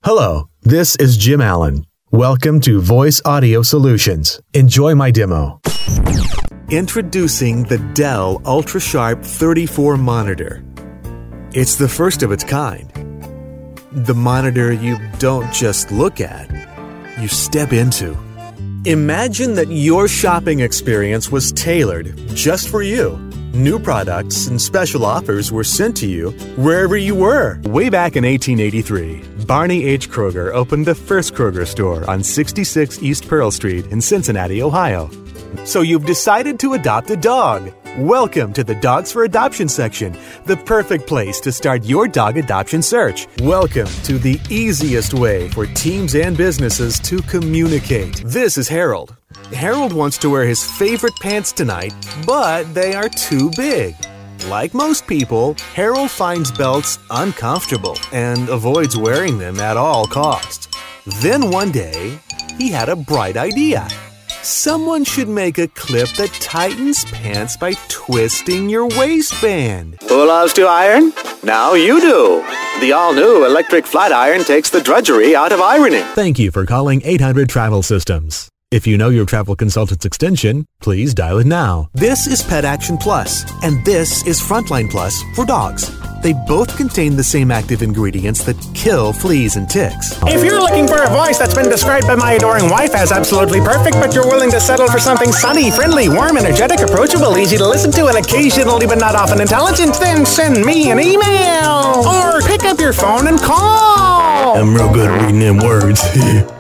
Hello, this is Jim Allen. Welcome to Voice Audio Solutions. Enjoy my demo. Introducing the Dell UltraSharp 34 monitor. It's the first of its kind. The monitor you don't just look at, you step into. Imagine that your shopping experience was tailored just for you. New products and special offers were sent to you wherever you were. Way back in 1883, Barney H. Kroger opened the first Kroger store on 66 East Pearl Street in Cincinnati, Ohio. So you've decided to adopt a dog. Welcome to the Dogs for Adoption section, the perfect place to start your dog adoption search. Welcome to the easiest way for teams and businesses to communicate. This is Harold. Harold wants to wear his favorite pants tonight, but they are too big. Like most people, Harold finds belts uncomfortable and avoids wearing them at all costs. Then one day, he had a bright idea. Someone should make a clip that tightens pants by twisting your waistband. Who loves to iron? Now you do. The all-new electric flat iron takes the drudgery out of ironing. Thank you for calling 800 Travel Systems. If you know your travel consultant's extension, please dial it now. This is Pet Action Plus, and this is Frontline Plus for dogs. They both contain the same active ingredients that kill fleas and ticks. If you're looking for a voice that's been described by my adoring wife as absolutely perfect, but you're willing to settle for something sunny, friendly, warm, energetic, approachable, easy to listen to, and occasionally but not often intelligent, then send me an email! Or pick up your phone and call! I'm real good at reading them words.